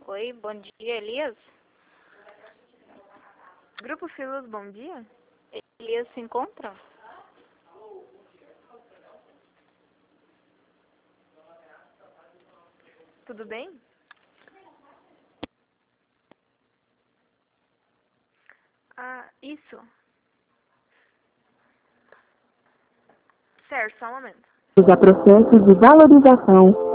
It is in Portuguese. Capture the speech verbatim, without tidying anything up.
Oi, bom dia, Elias. Grupo Filos, bom dia. Elias se encontra? Tudo bem? Ah, isso. Certo, só um momento. A processo de valorização